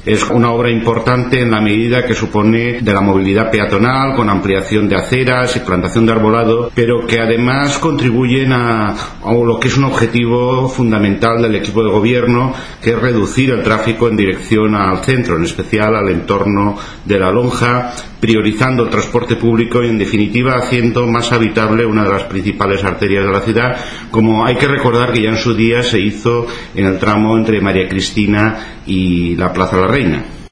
Es una obra importante en la medida que supone de la movilidad peatonal, con ampliación de aceras y plantación de arbolado, pero que además contribuyen a lo que es un objetivo fundamental del equipo de gobierno, que es reducir el tráfico en dirección al centro, en especial al entorno de la Lonja, priorizando el transporte público y, en definitiva, haciendo más habitable una de las principales arterias de la ciudad, como hay que recordar que ya en su día se hizo en el tramo entre María Cristina y la Plaza de la Reina.